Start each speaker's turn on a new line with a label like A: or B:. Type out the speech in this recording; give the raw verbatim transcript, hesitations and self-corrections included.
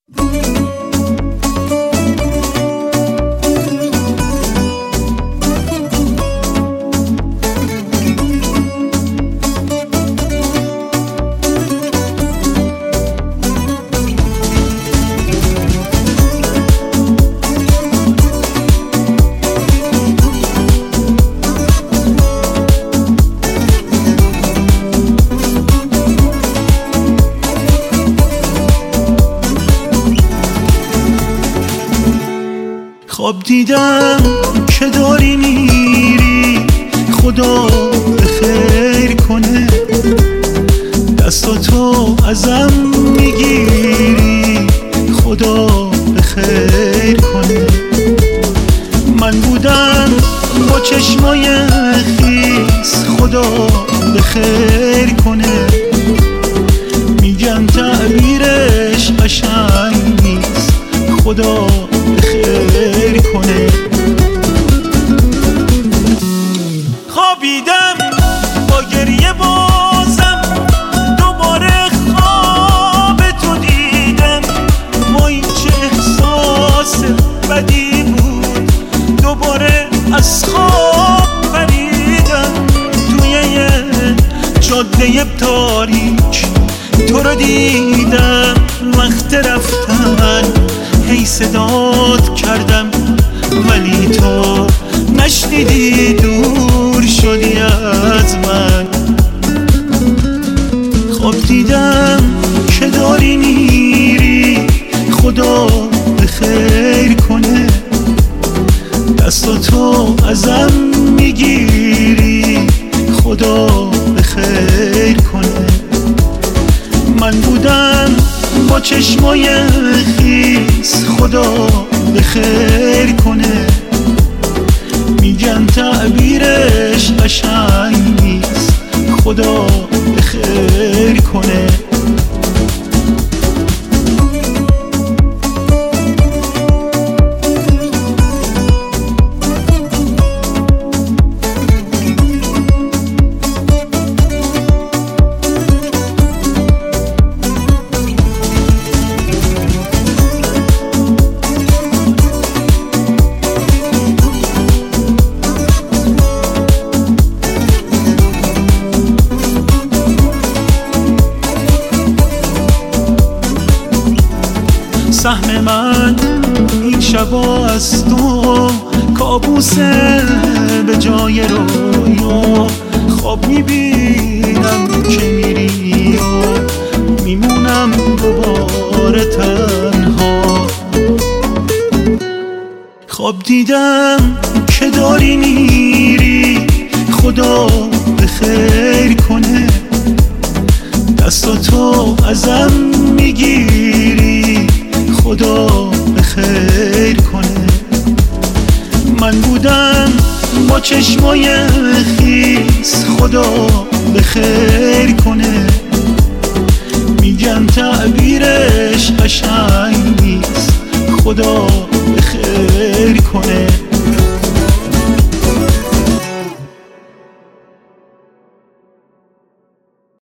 A: خواب دیدم که داری میری، خدا به خیر کنه. دستاتو ازم میگیری، خدا به خیر کنه. من بودم با چشمای خیس، خدا به خیر کنه. میگن تعبیرش قشنگ نیست، خدا به خیر کنه. خوابیدم با گریه بازم، دوباره خواب تو دیدم. وای چه احساس بدی بود، دوباره از خواب پریدم. توی یه جاده تاریک تو رو دیدم، وقت رفتن هی صدات کردم، ولی تو نشنیدی، دور شدی از من. خواب دیدم که داری میری، خدا به خیر کنه. دستاتو ازم میگیری، خدا به خیر کنه. من بودم با چشمای خیس، خدا به خیر کنه. میگن تعبیرش قشنگ نیست، خدا به خیر کنه. سهم من این شبا از تو کابوسه به جای رویا. خواب میبینم که میری و میمونم دوباره تنها. خواب دیدم که داری میری، خدا به خیر کنه. دستاتو ازم میگیری، خدا به خیر کنه. من بودم با چشمای خیس، خدا به خیر کنه. میگن تعبیرش قشنگ نیست، خدا